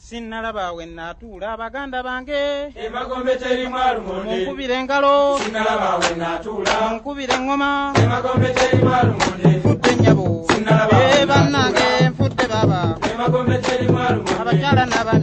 Sinnalaba we natuula abaganda bange Emagombe teri mwalumonde munkubire engalo Sinnalaba we natuula munkubire engoma Emagombe teri mwalumonde nfudde nnyabo Sinnalaba we bannange nfudde baba Emagombe teri mwalumonde abakyala n'aba